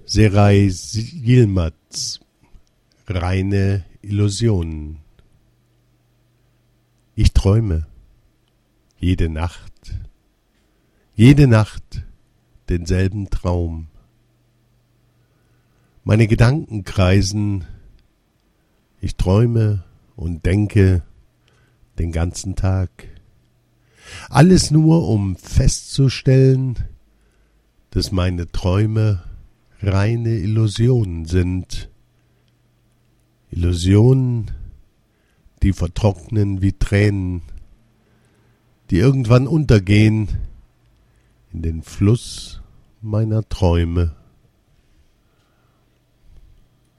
Seray Yilmaz, reine Illusionen. Ich träume jede Nacht denselben Traum. Meine Gedanken kreisen, ich träume und denke den ganzen Tag. Alles nur, um festzustellen, dass meine Träume reine Illusionen sind. Illusionen, die vertrocknen wie Tränen, die irgendwann untergehen in den Fluss meiner Träume.